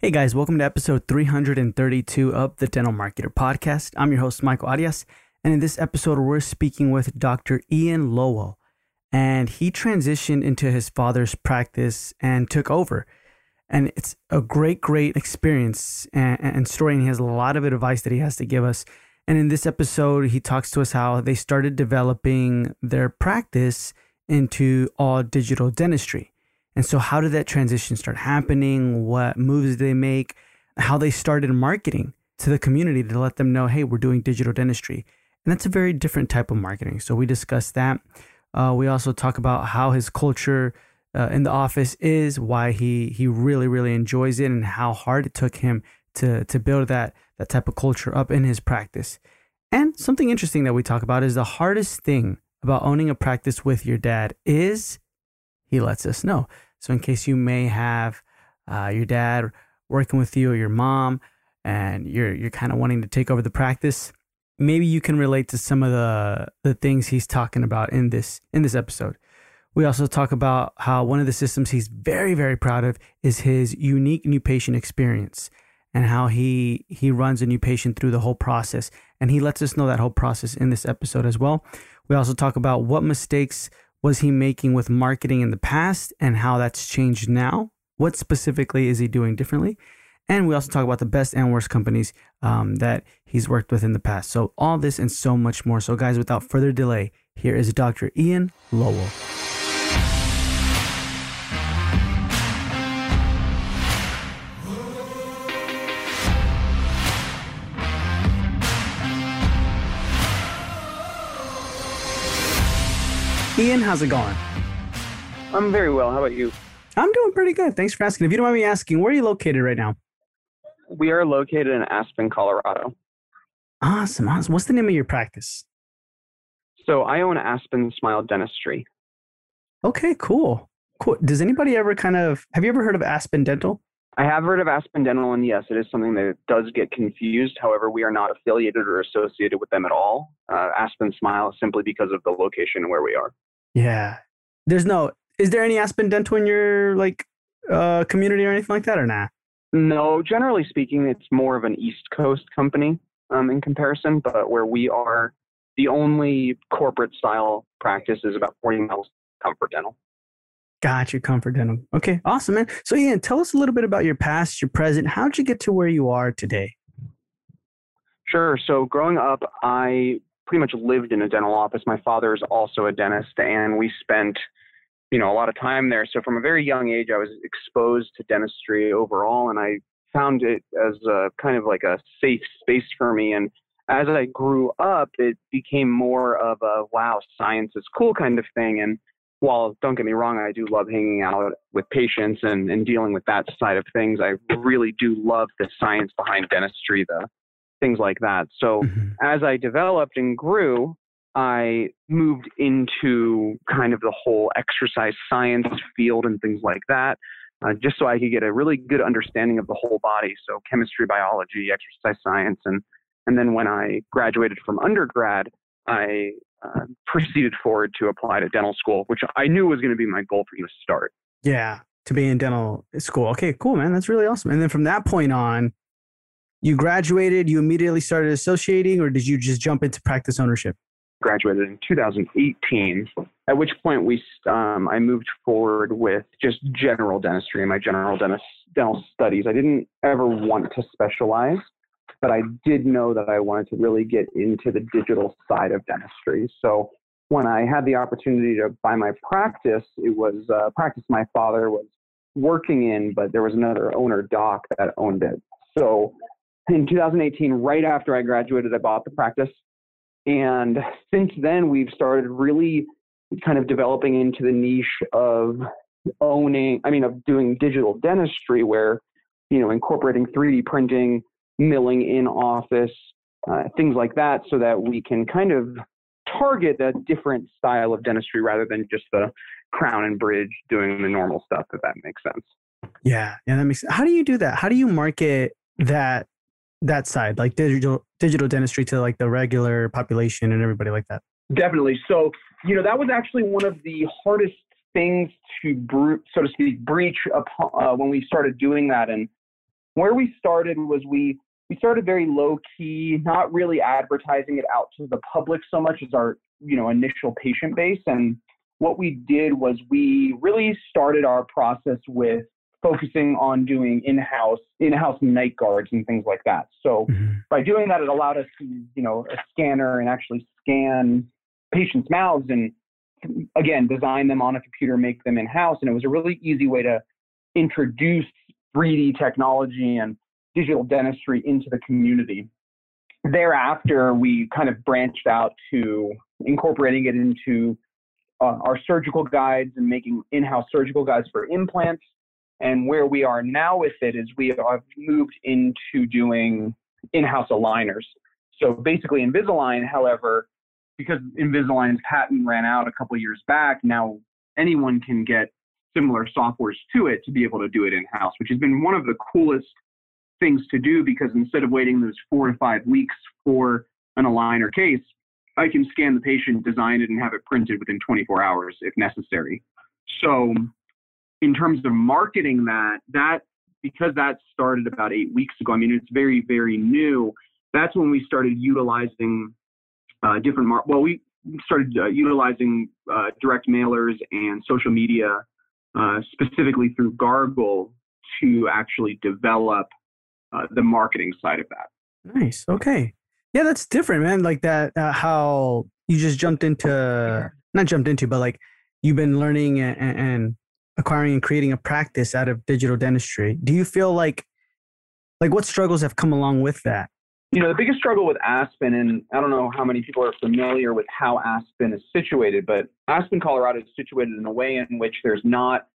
Hey guys, welcome to episode 332 of the Dental Marketer Podcast. I'm your host, Michael Arias, and in this episode, we're speaking with Dr. Ian Lowell, and he transitioned into his father's practice and took over. And it's a great experience and story, and he has a lot of advice that he has to give us. And in this episode, he talks to us how they started developing their practice into all digital dentistry. And so how did that transition start happening? What moves did they make? How they started marketing to the community to let them know, hey, we're doing digital dentistry. And that's a very different type of marketing. So we discussed that. We also talk about how his culture in the office is, why he really enjoys it, and how hard it took him to build that type of culture up in his practice. And something interesting that we talk about is the hardest thing about owning a practice with your dad is he lets us know. So in case you may have your dad working with you or your mom and you're kind of wanting to take over the practice, maybe you can relate to some of the things he's talking about in this episode. We also talk about how one of the systems he's very proud of is his unique new patient experience and how he runs a new patient through the whole process. And he lets us know that whole process in this episode as well. We also talk about what mistakes was he making with marketing in the past and how that's changed now. What specifically is he doing differently? And we also talk about the best and worst companies that he's worked with in the past. So all this and so much more. So guys, without further delay, here is Dr. Ian Lowell. Ian, how's it going? I'm very well. How about you? I'm doing pretty good. Thanks for asking. If you don't mind me asking, where are you located right now? We are located in Aspen, Colorado. Awesome. What's the name of your practice? So I own Aspen Smile Dentistry. Okay, cool. Does anybody ever have you ever heard of Aspen Dental? I have heard of Aspen Dental, and yes, it is something that does get confused. However, we are not affiliated or associated with them at all. Aspen Smile is simply because of the location where we are. Yeah. Is there any Aspen Dental in your community or anything like that or nah? No, generally speaking, it's more of an East Coast company in comparison, but where we are, the only corporate style practice is about 40 miles Comfort Dental. Got you, Comfort Dental. Okay, awesome, man. So Ian, tell us a little bit about your past, your present. How'd you get to where you are today? Sure. So growing up, I pretty much lived in a dental office. My father is also a dentist, and we spent, a lot of time there. So from a very young age, I was exposed to dentistry overall, and I found it as a kind of like a safe space for me. And as I grew up, it became more of a, wow, science is cool kind of thing. And while, don't get me wrong, I do love hanging out with patients and dealing with that side of things, I really do love the science behind dentistry, the things like that. So as I developed and grew, I moved into kind of the whole exercise science field and things like that, just so I could get a really good understanding of the whole body. So chemistry, biology, exercise science. And then when I graduated from undergrad, I proceeded forward to apply to dental school, which I knew was going to be my goal from the start. Yeah, to be in dental school. Okay, cool, man. That's really awesome. And then from that point on, you graduated, you immediately started associating, or did you just jump into practice ownership? Graduated in 2018, at which point I moved forward with just general dentistry and my dental studies. I didn't ever want to specialize, but I did know that I wanted to really get into the digital side of dentistry. So when I had the opportunity to buy my practice, it was a practice my father was working in, but there was another owner, Doc, that owned it. So in 2018, right after I graduated, I bought the practice. And since then, we've started really kind of developing into the niche of doing digital dentistry where, incorporating 3D printing, milling in office, things like that, so that we can kind of target a different style of dentistry rather than just the crown and bridge doing the normal stuff, if that makes sense. Yeah, that makes sense. How do you do that? How do you market that side, like digital dentistry to like the regular population and everybody like that? Definitely. So, that was actually one of the hardest things to, so to speak, breach upon, when we started doing that. And Where we started was we started very low key, not really advertising it out to the public so much as our, initial patient base. And what we did was we really started our process with focusing on doing in-house night guards and things like that. So by doing that, it allowed us to use, a scanner and actually scan patients' mouths and, again, design them on a computer, make them in-house. And it was a really easy way to introduce 3D technology and digital dentistry into the community. Thereafter, we kind of branched out to incorporating it into our surgical guides and making in-house surgical guides for implants. And where we are now with it is we have moved into doing in-house aligners. So basically Invisalign, however, because Invisalign's patent ran out a couple of years back, now anyone can get similar softwares to it to be able to do it in-house, which has been one of the coolest things to do, because instead of waiting those 4 to 5 weeks for an aligner case, I can scan the patient, design it, and have it printed within 24 hours if necessary. So in terms of marketing that because that started about 8 weeks ago, I mean, it's very, very new. That's when we started utilizing we started utilizing direct mailers and social media, specifically through Gargle, to actually develop the marketing side of that. Nice. Okay. Yeah, that's different, man. Like that, how you just not jumped into, but like you've been learning and acquiring and creating a practice out of digital dentistry. Do you feel like what struggles have come along with that? The biggest struggle with Aspen, and I don't know how many people are familiar with how Aspen is situated, but Aspen, Colorado is situated in a way in which there's not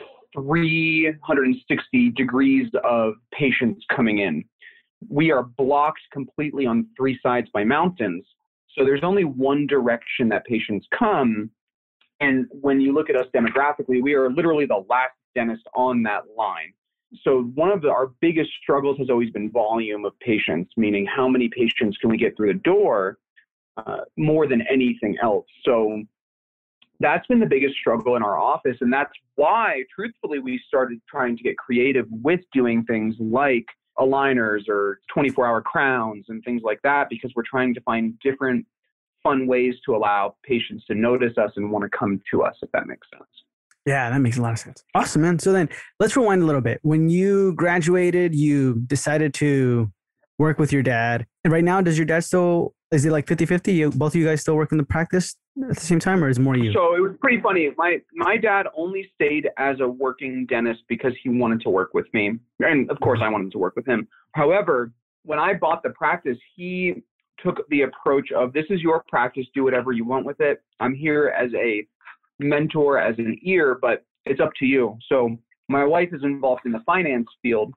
360 degrees of patients coming in. We are blocked completely on 3 sides by mountains. So there's only one direction that patients come. And when you look at us demographically, we are literally the last dentist on that line. So one of our biggest struggles has always been volume of patients, meaning how many patients can we get through the door, more than anything else. So that's been the biggest struggle in our office. And that's why, truthfully, we started trying to get creative with doing things like aligners or 24-hour crowns and things like that, because we're trying to find different fun ways to allow patients to notice us and want to come to us, if that makes sense. Yeah, that makes a lot of sense. Awesome, man. So then let's rewind a little bit. When you graduated, you decided to work with your dad. And right now, does your dad still, is it like 50-50? Both of you guys still work in the practice at the same time, or is more you? So it was pretty funny. My dad only stayed as a working dentist because he wanted to work with me. And of course, I wanted to work with him. However, when I bought the practice, he took the approach of, this is your practice, do whatever you want with it. I'm here as a mentor, as an ear, but it's up to you. So my wife is involved in the finance field.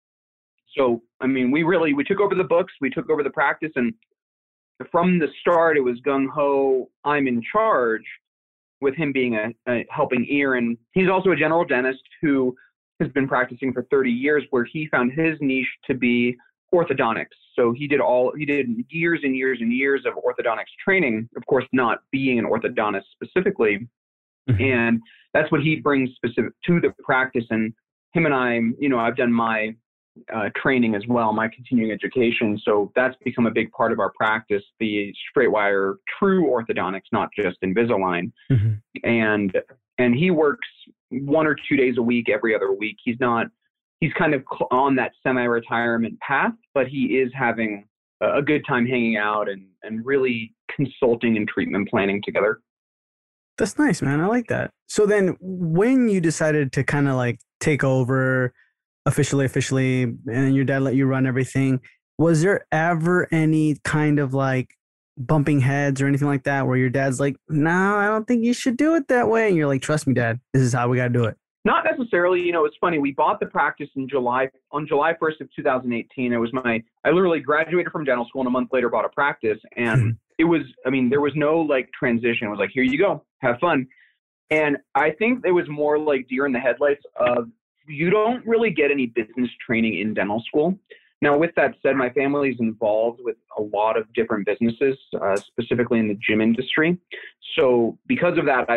So, I mean, we took over the books, we took over the practice, and from the start, it was gung-ho, I'm in charge, with him being a helping ear. And he's also a general dentist who has been practicing for 30 years, where he found his niche to be orthodontics. So he did years and years and years of orthodontics training, of course, not being an orthodontist specifically. Mm-hmm. And that's what he brings specific to the practice. And him and I, I've done my training as well, my continuing education. So that's become a big part of our practice, the straight wire, true orthodontics, not just Invisalign. Mm-hmm. And he works 1 or 2 days a week, every other week. He's kind of on that semi-retirement path, but he is having a good time hanging out and really consulting and treatment planning together. That's nice, man. I like that. So then when you decided to kind of like take over officially, and your dad let you run everything, was there ever any kind of like bumping heads or anything like that where your dad's like, no, I don't think you should do it that way? And you're like, trust me, Dad, this is how we got to do it. Not necessarily. It's funny. We bought the practice on July 1st of 2018. I literally graduated from dental school and a month later bought a practice. And it was, there was no like transition. It was like, here you go, have fun. And I think it was more like deer in the headlights of, you don't really get any business training in dental school. Now, with that said, my family is involved with a lot of different businesses, specifically in the gym industry. So because of that,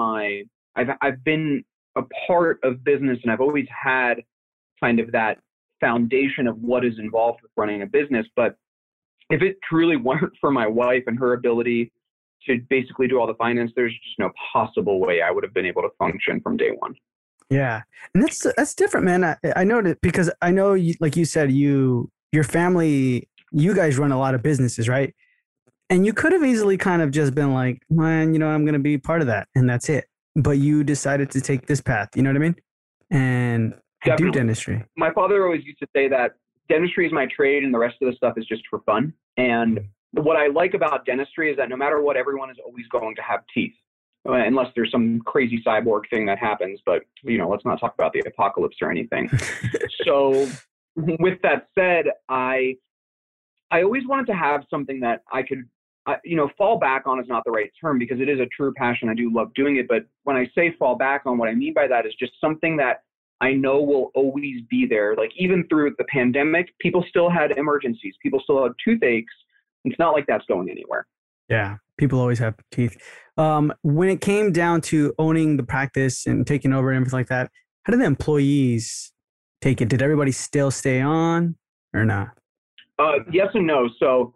I've been a part of business, and I've always had kind of that foundation of what is involved with running a business. But if it truly weren't for my wife and her ability to basically do all the finance, there's just no possible way I would have been able to function from day one. Yeah. And that's different, man. I know that because I know, you, like you said, your family, you guys run a lot of businesses, right? And you could have easily kind of just been like, man, I'm going to be part of that. And that's it. But you decided to take this path. You know what I mean? And do dentistry. My father always used to say that dentistry is my trade and the rest of the stuff is just for fun. And what I like about dentistry is that no matter what, everyone is always going to have teeth. Unless there's some crazy cyborg thing that happens. But, let's not talk about the apocalypse or anything. So with that said, I always wanted to have something that I could, fall back on is not the right term because it is a true passion. I do love doing it. But when I say fall back on, what I mean by that is just something that I know will always be there. Like even through the pandemic, people still had emergencies. People still had toothaches. It's not like that's going anywhere. Yeah. People always have teeth. When it came down to owning the practice and taking over and everything like that, how did the employees take it? Did everybody still stay on or not? Yes and no. So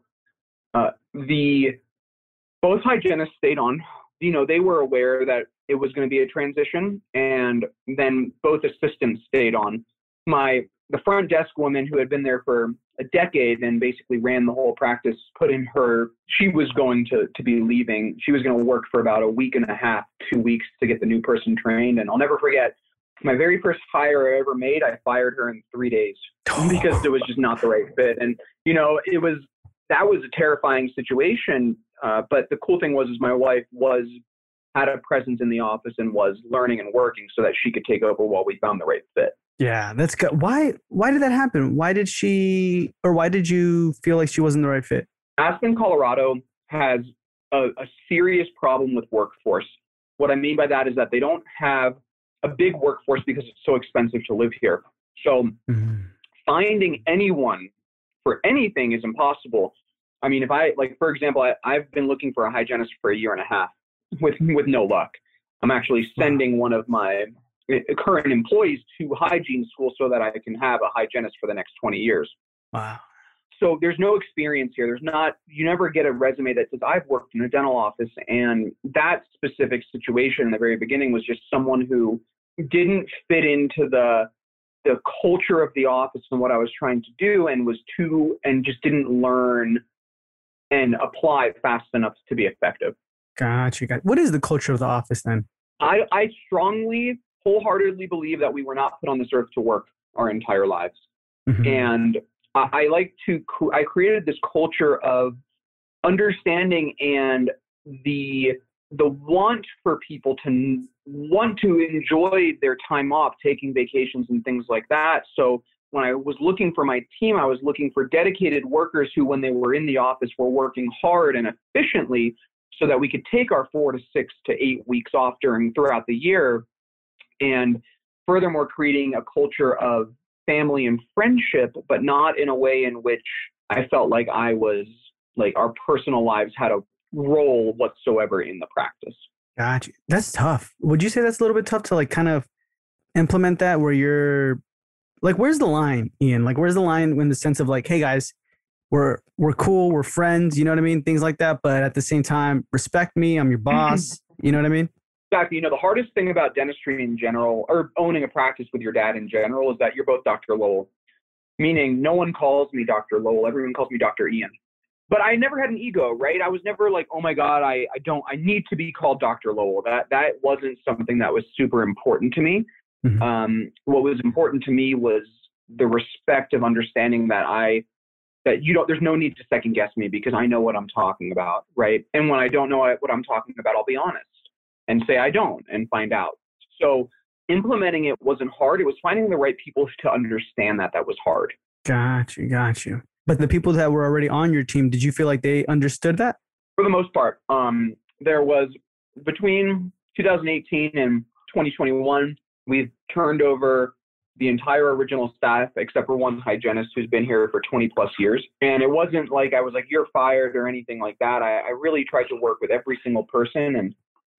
both hygienists stayed on. They were aware that it was going to be a transition, and then both assistants stayed on. The front desk woman who had been there for a decade and basically ran the whole practice, she was going to be leaving. She was going to work for about a week and a half, 2 weeks to get the new person trained. And I'll never forget my very first hire I ever made. I fired her in 3 days because it was just not the right fit. And, that was a terrifying situation. But the cool thing was my wife had a presence in the office and was learning and working so that she could take over while we found the right fit. Yeah, that's good. Why did that happen? Why did you feel like she wasn't the right fit? Aspen, Colorado has a serious problem with workforce. What I mean by that is that they don't have a big workforce because it's so expensive to live here. So finding anyone for anything is impossible. I mean, for example, I've been looking for a hygienist for a year and a half with no luck. I'm actually sending one of my current employees to hygiene school so that I can have a hygienist for the next 20 years. Wow. So there's no experience here. You never get a resume that says I've worked in a dental office. And that specific situation in the very beginning was just someone who didn't fit into the culture of the office and what I was trying to do and just didn't learn and apply fast enough to be effective. Gotcha. What is the culture of the office then? I strongly, wholeheartedly believe that we were not put on this earth to work our entire lives. Mm-hmm. And I created this culture of understanding and the want for people to want to enjoy their time off, taking vacations and things like that. So when I was looking for my team, I was looking for dedicated workers who, when they were in the office, were working hard and efficiently so that we could take our 4 to 6 to 8 weeks off throughout the year. And furthermore, creating a culture of family and friendship, but not in a way in which I felt like our personal lives had a role whatsoever in the practice. Gotcha. That's tough. Would you say that's a little bit tough to kind of implement that where you're where's the line, Ian? Where's the line in the sense of hey guys, we're cool, we're friends, you know what I mean? Things like that. But at the same time, respect me. I'm your boss. You know what I mean? Exactly. The hardest thing about dentistry in general, or owning a practice with your dad in general, is that you're both Dr. Lowell, meaning no one calls me Dr. Lowell. Everyone calls me Dr. Ian. But I never had an ego, right? I was never like, oh my God, I need to be called Dr. Lowell. That wasn't something that was super important to me. Mm-hmm. What was important to me was the respect of understanding that there's no need to second guess me because I know what I'm talking about, right? And when I don't know what I'm talking about, I'll be honest and say I don't and find out. So implementing it wasn't hard. It was finding the right people to understand that was hard. Got you. But the people that were already on your team, did you feel like they understood that? For the most part. There was between 2018 and 2021, we've turned over the entire original staff except for one hygienist who's been here for 20 plus years. And it wasn't like I was like, you're fired or anything like that. I really tried to work with every single person and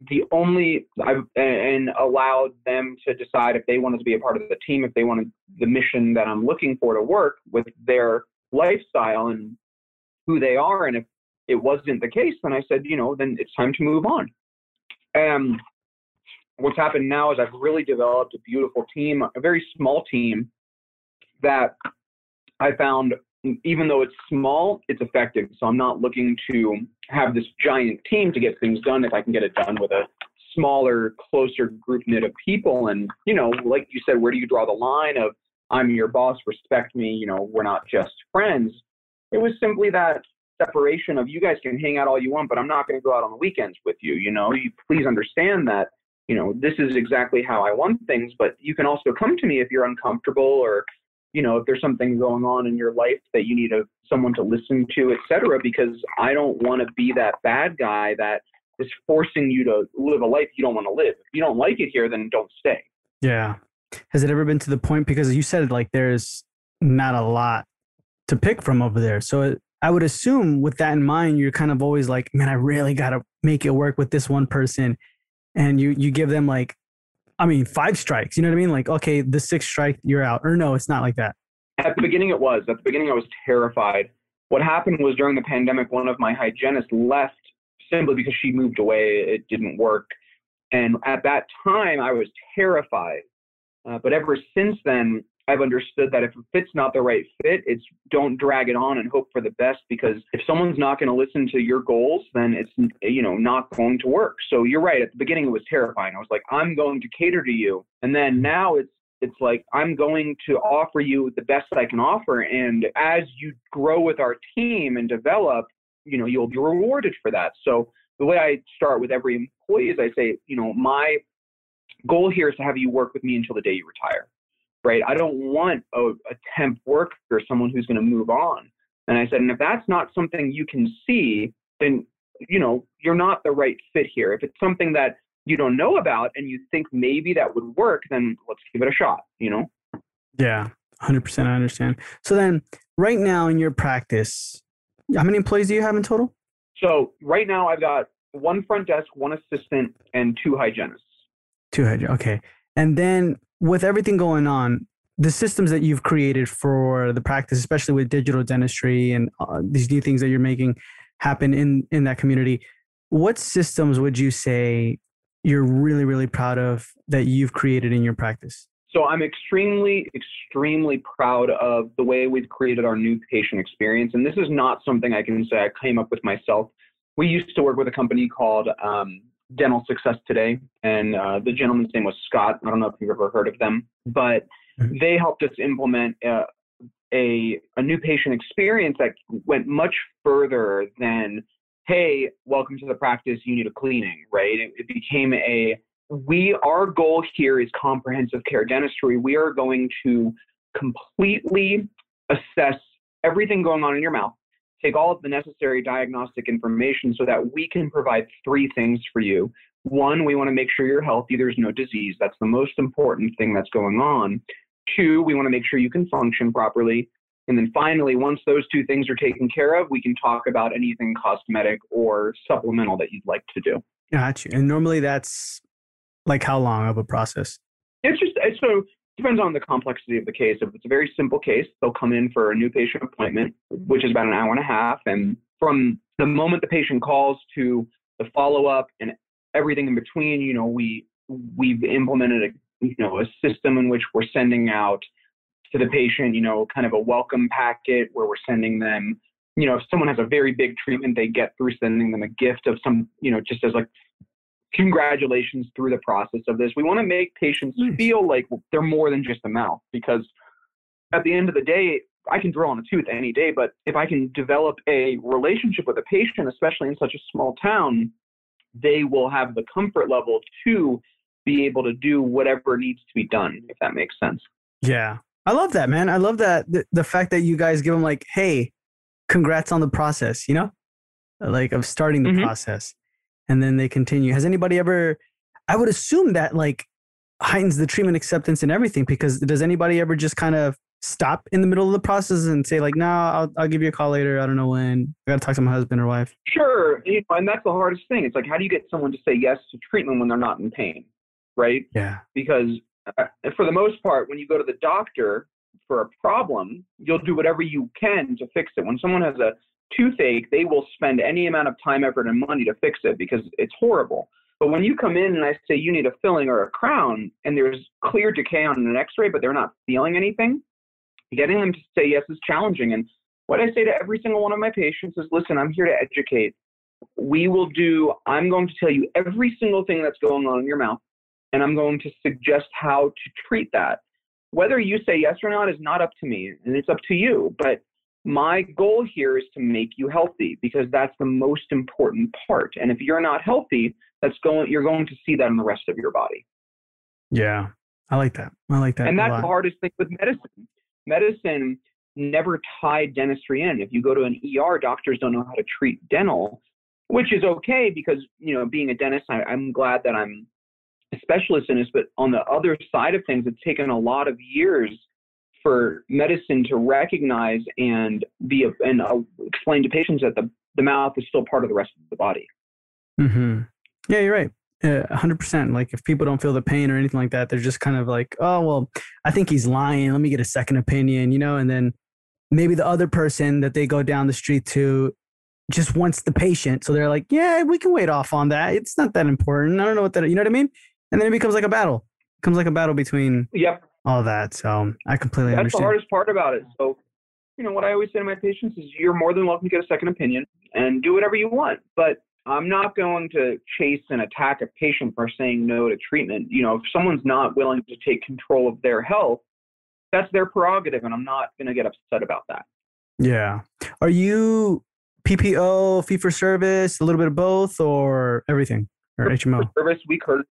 and allowed them to decide if they wanted to be a part of the team, if they wanted the mission that I'm looking for to work with their lifestyle and who they are. And if it wasn't the case, then I said, then it's time to move on. And what's happened now is I've really developed a beautiful team, a very small team that I found, even though it's small, it's effective. So I'm not looking to have this giant team to get things done if I can get it done with a smaller, closer group knit of people. And, like you said, where do you draw the line of I'm your boss, respect me, we're not just friends. It was simply that separation of you guys can hang out all you want, but I'm not going to go out on the weekends with you. You please understand that, this is exactly how I want things, but you can also come to me if you're uncomfortable or, if there's something going on in your life that you need someone to listen to, et cetera, because I don't want to be that bad guy that is forcing you to live a life you don't want to live. If you don't like it here, then don't stay. Yeah. Has it ever been to the point, because you said like there's not a lot to pick from over there. So I would assume with that in mind, you're kind of always like, man, I really got to make it work with this one person. And you give them 5 strikes, you know what I mean? Like, okay, the 6th strike, you're out. Or no, it's not like that. At the beginning, it was. At the beginning, I was terrified. What happened was during the pandemic, one of my hygienists left simply because she moved away. It didn't work. And at that time, I was terrified. But ever since then, I've understood that if a fit's not the right fit, it's don't drag it on and hope for the best, because if someone's not going to listen to your goals, then it's, not going to work. So you're right. At the beginning, it was terrifying. I was like, I'm going to cater to you. And then now it's like, I'm going to offer you the best I can offer. And as you grow with our team and develop, you'll be rewarded for that. So the way I start with every employee is I say, my goal here is to have you work with me until the day you retire. Right? I don't want a temp worker or someone who's going to move on. And I said, and if that's not something you can see, then, you're not the right fit here. If it's something that you don't know about and you think maybe that would work, then let's give it a shot, Yeah, 100%. I understand. So then right now in your practice, how many employees do you have in total? So right now I've got 1 front desk, 1 assistant, and 2 hygienists. 2 hygienists. Okay. And then with everything going on, the systems that you've created for the practice, especially with digital dentistry and these new things that you're making happen in that community, what systems would you say you're really, really proud of that you've created in your practice? So I'm extremely, extremely proud of the way we've created our new patient experience. And this is not something I can say I came up with myself. We used to work with a company called Dental Success Today, and the gentleman's name was Scott. I don't know if you've ever heard of them, but they helped us implement a new patient experience that went much further than, hey, welcome to the practice, you need a cleaning, right? It became our goal here is comprehensive care dentistry. We are going to completely assess everything going on in your mouth, take all of the necessary diagnostic information so that we can provide 3 things for you. 1, we want to make sure you're healthy, there's no disease. That's the most important thing that's going on. 2, we want to make sure you can function properly. And then finally, once those 2 things are taken care of, we can talk about anything cosmetic or supplemental that you'd like to do. Got you. And normally that's like how long of a process? So depends on the complexity of the case. If it's a very simple case, they'll come in for a new patient appointment, which is about an hour and a half. And from the moment the patient calls to the follow-up and everything in between, we've implemented a system in which we're sending out to the patient, kind of a welcome packet where we're sending them, if someone has a very big treatment, they get through sending them a gift of some, just as like congratulations through the process of this. We want to make patients feel like they're more than just a mouth, because at the end of the day, I can drill on a tooth any day, but if I can develop a relationship with a patient, especially in such a small town, they will have the comfort level to be able to do whatever needs to be done, if that makes sense. Yeah. I love that, man. I love that. The fact that you guys give them like, hey, congrats on the process, like of starting the process. And then they continue. Has anybody ever, I would assume that like heightens the treatment acceptance and everything, because does anybody ever just kind of stop in the middle of the process and say like, no, I'll give you a call later. I don't know when. I got to talk to my husband or wife. Sure. And that's the hardest thing. It's like, how do you get someone to say yes to treatment when they're not in pain? Right? Yeah. Because for the most part, when you go to the doctor for a problem, you'll do whatever you can to fix it. When someone has a toothache, they will spend any amount of time, effort, and money to fix it because it's horrible. But when you come in and I say you need a filling or a crown and there's clear decay on an x-ray, but they're not feeling anything, getting them to say yes is challenging. And what I say to every single one of my patients is, listen, I'm here to educate. I'm going to tell you every single thing that's going on in your mouth, and I'm going to suggest how to treat that. Whether you say yes or not is not up to me, and it's up to you. But my goal here is to make you healthy because that's the most important part. And if you're not healthy, you're going to see that in the rest of your body. Yeah, I like that. And that's the hardest thing with medicine. Medicine never tied dentistry in. If you go to an ER, doctors don't know how to treat dental, which is okay because, being a dentist, I'm glad that I'm a specialist in this. But on the other side of things, it's taken a lot of years for medicine to recognize and explain to patients that the mouth is still part of the rest of the body. Mm-hmm. Yeah, you're right. 100%. Like if people don't feel the pain or anything like that, they're just kind of like, oh, well, I think he's lying. Let me get a second opinion, and then maybe the other person that they go down the street to just wants the patient. So they're like, yeah, we can wait off on that. It's not that important. I don't know what that, you know what I mean? And then it becomes like a battle. It becomes like a battle between all that. So I completely understand. That's the hardest part about it. So, what I always say to my patients is you're more than welcome to get a second opinion and do whatever you want. But I'm not going to chase and attack a patient for saying no to treatment. If someone's not willing to take control of their health, that's their prerogative, and I'm not going to get upset about that. Yeah. Are you PPO, fee for service, a little bit of both, or everything, or HMO? For service,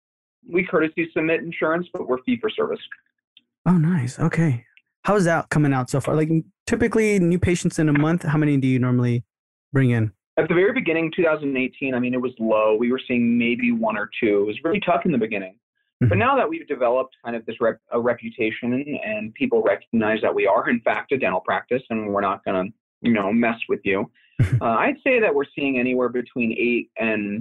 we courtesy submit insurance, but we're fee for service. Oh, nice. Okay. How's that coming out so far? Like typically new patients in a month, how many do you normally bring in? At the very beginning, 2018, it was low. We were seeing maybe one or two. It was really tough in the beginning. Mm-hmm. But now that we've developed kind of this a reputation and people recognize that we are, in fact, a dental practice and we're not going to, mess with you, I'd say that we're seeing anywhere between 8 and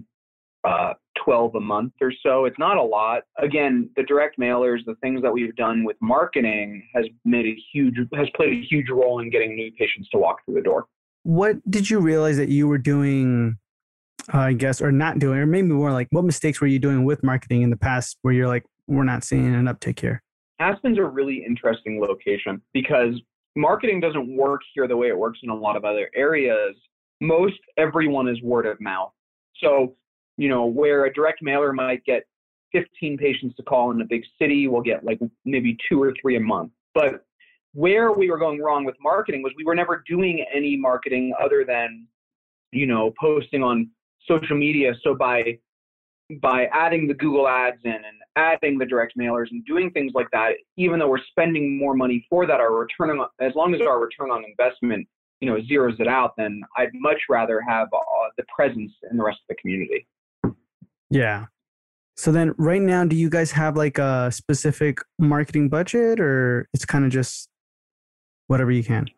12 a month or so. It's not a lot. Again, the direct mailers, the things that we've done with marketing has played a huge role in getting new patients to walk through the door. What did you realize that you were doing, I guess, or not doing, or maybe more like what mistakes were you doing with marketing in the past where you're like, we're not seeing an uptick here? Aspen's a really interesting location because marketing doesn't work here the way it works in a lot of other areas. Most everyone is word of mouth. So, where a direct mailer might get 15 patients to call in a big city, we'll get like maybe 2 or 3 a month. But where we were going wrong with marketing was we were never doing any marketing other than, posting on social media. So by adding the Google ads in and adding the direct mailers and doing things like that, even though we're spending more money for that, as long as our return on investment, zeroes it out, then I'd much rather have the presence in the rest of the community. Yeah. So then right now, do you guys have like a specific marketing budget or it's kind of just whatever you can?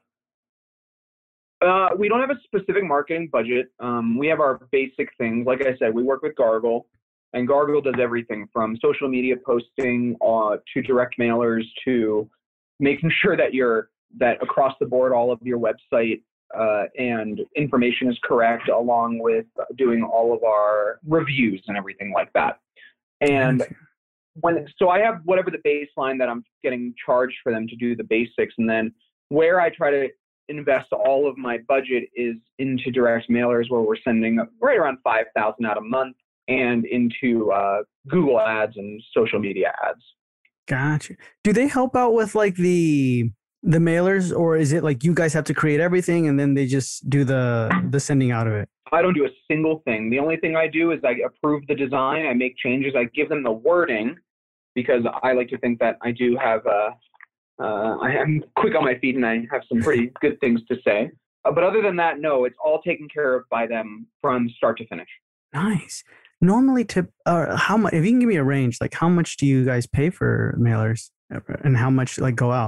We don't have a specific marketing budget. We have our basic things. Like I said, we work with Gargle, and Gargle does everything from social media posting to direct mailers to making sure that across the board, all of your website and information is correct, along with doing all of our reviews and everything like that. And so I have whatever the baseline that I'm getting charged for them to do the basics, and then where I try to invest all of my budget is into direct mailers, where we're sending right around 5,000 out a month, and into Google ads and social media ads. Gotcha. Do they help out with like the mailers, or is it like you guys have to create everything and then they just do the sending out of it? I don't do a single thing. The only thing I do is I approve the design, I make changes, I give them the wording, because I like to think that I do have I am quick on my feet and I have some pretty good things to say. But other than that, no, it's all taken care of by them from start to finish. Nice. Normally, how much? If you can give me a range, like how much do you guys pay for mailers, and how much like go out?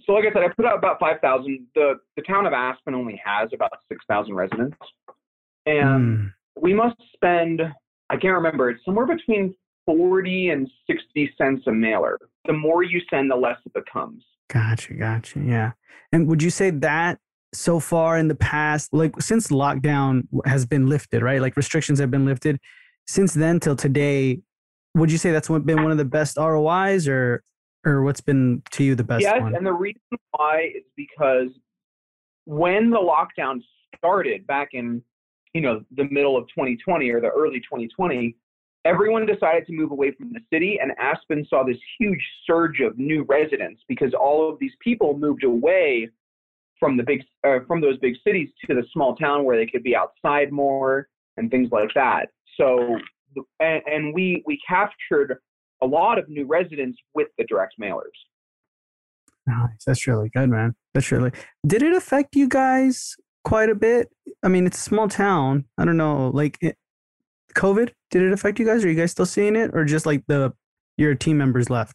So like I said, I put out about 5,000. The town of Aspen only has about 6,000 residents. And Mm, we must spend, I can't remember, it's somewhere between 40 and 60 cents a mailer. The more you send, the less it becomes. gotcha. Yeah. And would you say that so far in the past, like since lockdown has been lifted, right? Like restrictions have been lifted since then till today, would you say that's been one of the best ROIs or what's been to you the best Yes, one? and the reason why is because when the lockdown started back in, the middle of 2020 or the early 2020, everyone decided to move away from the city, and Aspen saw this huge surge of new residents because all of these people moved away from from those big cities to the small town where they could be outside more and things like that. So, and we captured a lot of new residents with the direct mailers. Nice. That's really good, man. That's really. Did it affect you guys quite a bit? I mean, it's a small town. I don't know. COVID, did it affect you guys? Are you guys still seeing it, or just like your team members left?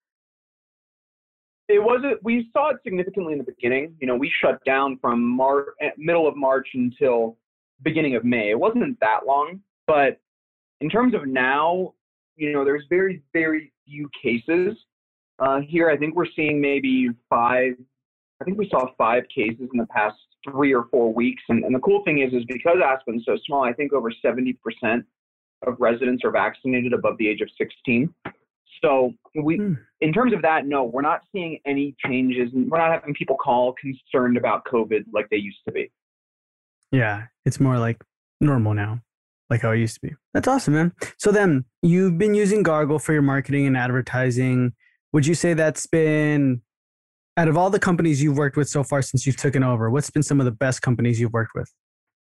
It wasn't. We saw it significantly in the beginning. We shut down from middle of March until beginning of May. It wasn't that long, but in terms of now, there's very, very few cases here. I think we're seeing maybe five. I think we saw 5 cases in the past 3 or 4 weeks. And the cool thing is because Aspen's so small, I think over 70% of residents are vaccinated above the age of 16. So in terms of that, no, we're not seeing any changes. We're not having people call concerned about COVID like they used to be. Yeah, it's more like normal now, like how it used to be. That's awesome, man. So then you've been using Gargle for your marketing and advertising. Would you say that's been, out of all the companies you've worked with so far since you've taken over, what's been some of the best companies you've worked with?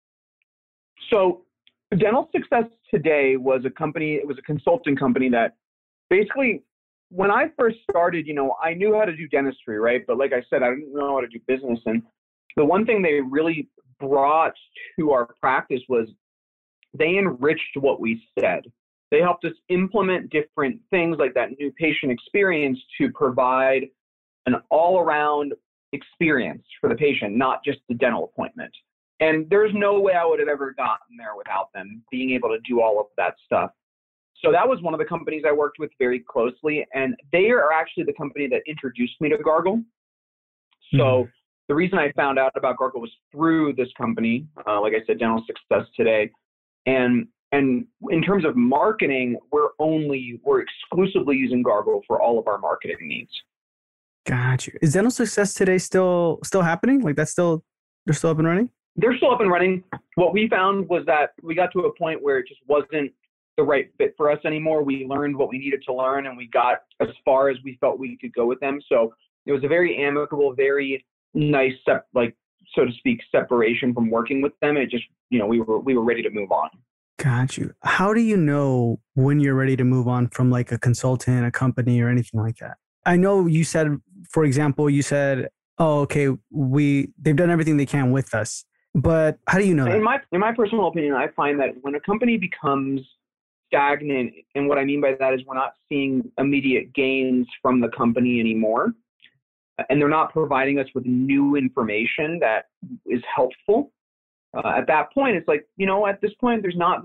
So Dental Success Today was a company, it was a consulting company that basically, when I first started, I knew how to do dentistry, right? But like I said, I didn't know how to do business. And the one thing they really brought to our practice was they enriched what we said. They helped us implement different things like that new patient experience to provide an all-around experience for the patient, not just the dental appointment. And there's no way I would have ever gotten there without them being able to do all of that stuff. So that was one of the companies I worked with very closely, and they are actually the company that introduced me to Gargle. So the reason I found out about Gargle was through this company, like I said, Dental Success Today. And in terms of marketing, we're exclusively using Gargle for all of our marketing needs. Got you. Is Dental Success Today still happening? Like they're still up and running? They're still up and running. What we found was that we got to a point where it just wasn't the right fit for us anymore. We learned what we needed to learn, and we got as far as we felt we could go with them. So it was a very amicable, very nice, so to speak, separation from working with them. It just, we were ready to move on. Got you. How do you know when you're ready to move on from like a consultant, a company, or anything like that? I know you said, for example, oh, okay, they've done everything they can with us. But how do you know that? In my personal opinion, I find that when a company becomes stagnant, and what I mean by that is we're not seeing immediate gains from the company anymore, and they're not providing us with new information that is helpful. At that point, it's like, at this point,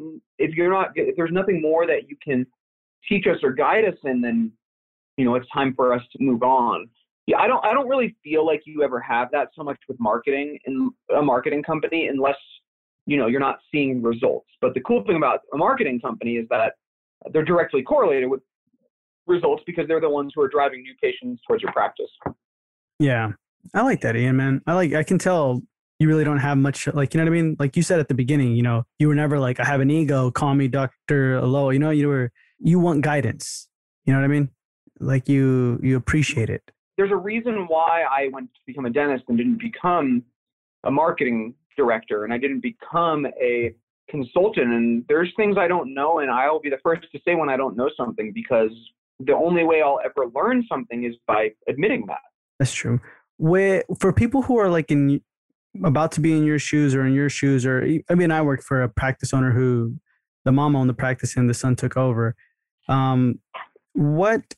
if there's nothing more that you can teach us or guide us in, then, it's time for us to move on. Yeah, I don't really feel like you ever have that so much with marketing in a marketing company unless, you're not seeing results. But the cool thing about a marketing company is that they're directly correlated with results because they're the ones who are driving new patients towards your practice. Yeah. I like that, Ian, man. I can tell you really don't have much, like, you know what I mean? Like you said at the beginning, you were never like, I have an ego, call me Dr. Aloa. You want guidance. You know what I mean? Like you appreciate it. There's a reason why I went to become a dentist and didn't become a marketing director, and I didn't become a consultant. And there's things I don't know, and I'll be the first to say when I don't know something, because the only way I'll ever learn something is by admitting that. That's true. For people who are like about to be in your shoes, I worked for a practice owner who the mom owned the practice and the son took over. What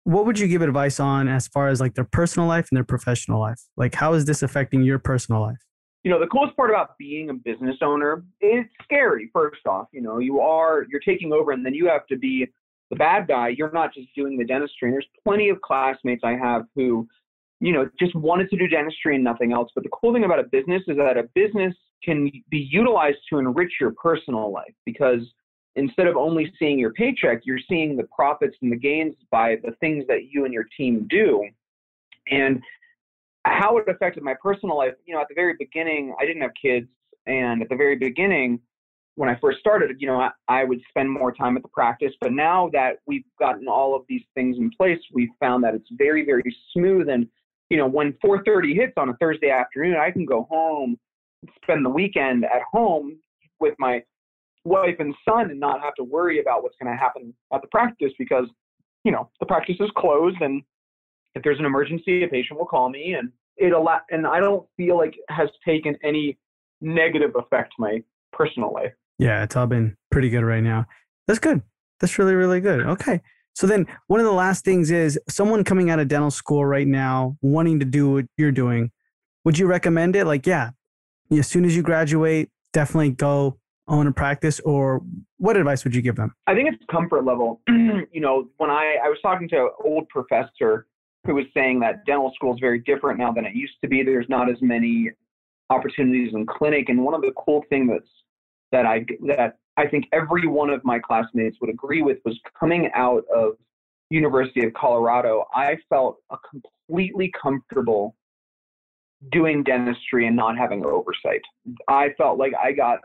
what would you give advice on as far as like their personal life and their professional life? Like, how is this affecting your personal life? The coolest part about being a business owner, it's scary, first off. You're taking over and then you have to be the bad guy. You're not just doing the dentistry. And there's plenty of classmates I have who, just wanted to do dentistry and nothing else. But the cool thing about a business is that a business can be utilized to enrich your personal life, because instead of only seeing your paycheck, you're seeing the profits and the gains by the things that you and your team do. And how it affected my personal life, at the very beginning, I didn't have kids. And at the very beginning, when I first started, I would spend more time at the practice. But now that we've gotten all of these things in place, we've found that it's very, very smooth. And, when 4:30 hits on a Thursday afternoon, I can go home, spend the weekend at home with my wife and son and not have to worry about what's going to happen at the practice, because, the practice is closed. And if there's an emergency, a patient will call me, and and I don't feel like it has taken any negative effect to my personal life. Yeah, it's all been pretty good right now. That's good. That's really, really good. Okay. So then one of the last things is someone coming out of dental school right now, wanting to do what you're doing. Would you recommend it? Like, yeah, as soon as you graduate, definitely go own a practice, or what advice would you give them? I think it's comfort level. When I was talking to an old professor who was saying that dental school is very different now than it used to be. There's not as many opportunities in clinic. And one of the cool things that I think every one of my classmates would agree with was coming out of University of Colorado, I felt completely comfortable doing dentistry and not having oversight. I felt like I got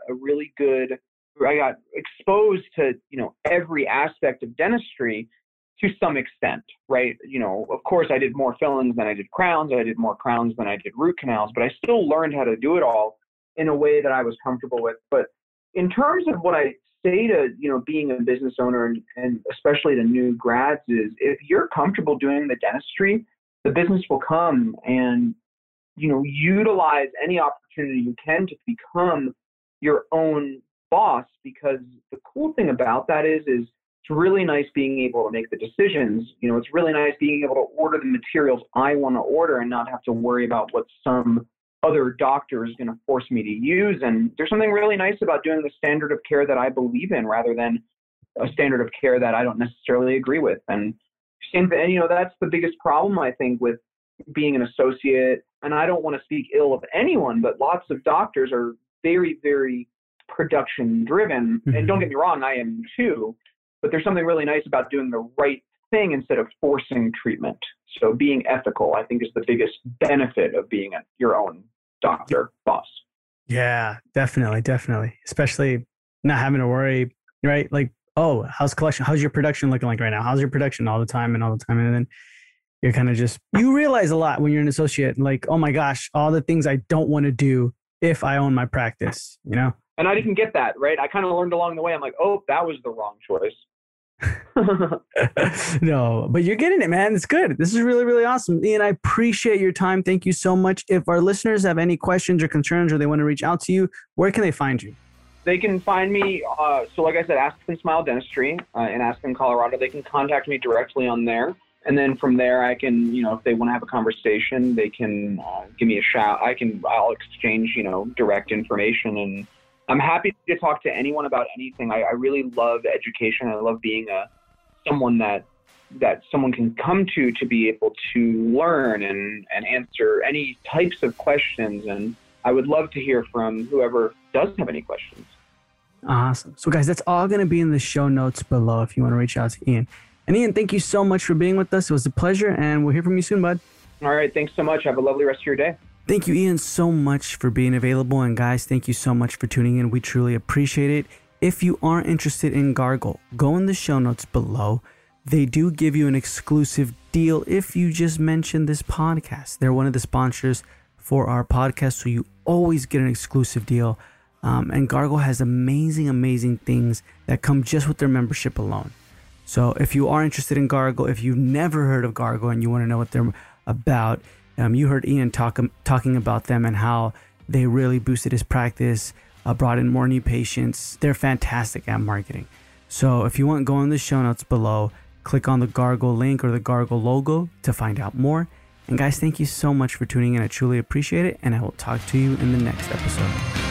exposed to, every aspect of dentistry to some extent, right? Of course I did more fillings than I did crowns. I did more crowns than I did root canals, but I still learned how to do it all in a way that I was comfortable with. But in terms of what I say to, being a business owner and especially to new grads is, if you're comfortable doing the dentistry, the business will come, and, utilize any opportunity you can to become your own boss, because the cool thing about that is it's really nice being able to make the decisions. It's really nice being able to order the materials I want to order and not have to worry about what some other doctor is going to force me to use. And there's something really nice about doing the standard of care that I believe in rather than a standard of care that I don't necessarily agree with. And same thing, that's the biggest problem, I think, with being an associate. And I don't want to speak ill of anyone, but lots of doctors are very, very production driven. Mm-hmm. And don't get me wrong, I am too. But there's something really nice about doing the right thing instead of forcing treatment. So being ethical, I think, is the biggest benefit of being your own doctor boss. Yeah, definitely. Especially not having to worry, right? Like, oh, how's collection? How's your production looking like right now? How's your production all the time? And then you're kind of you realize a lot when you're an associate, like, oh my gosh, all the things I don't want to do if I own my practice, And I didn't get that, right? I kind of learned along the way. I'm like, oh, that was the wrong choice. No, but you're getting it, man. It's good. This is really, really awesome. Ian, I appreciate your time. Thank you so much. If our listeners have any questions or concerns, or they want to reach out to you, where can they find you? They can find me. So like I said, Aspen Smile Dentistry in Aspen, Colorado. They can contact me directly on there. And then from there, I can, if they want to have a conversation, they can give me a shout. I'll exchange, direct information, and I'm happy to talk to anyone about anything. I really love education. I love being someone that someone can come to be able to learn and answer any types of questions. And I would love to hear from whoever does have any questions. Awesome. So guys, that's all going to be in the show notes below if you want to reach out to Ian. And Ian, thank you so much for being with us. It was a pleasure, and we'll hear from you soon, bud. All right. Thanks so much. Have a lovely rest of your day. Thank you, Ian, so much for being available. And guys, thank you so much for tuning in. We truly appreciate it. If you are interested in Gargle, go in the show notes below. They do give you an exclusive deal if you just mention this podcast. They're one of the sponsors for our podcast, so you always get an exclusive deal. And Gargle has amazing, amazing things that come just with their membership alone. So if you are interested in Gargle, if you've never heard of Gargle and you want to know what they're about, you heard Ian talking about them and how they really boosted his practice, brought in more new patients. They're fantastic at marketing. So if you want, go in the show notes below Click on the Gargle link or the Gargle logo to find out more. And guys, thank you so much for tuning in. I truly appreciate it, and I will talk to you in the next episode.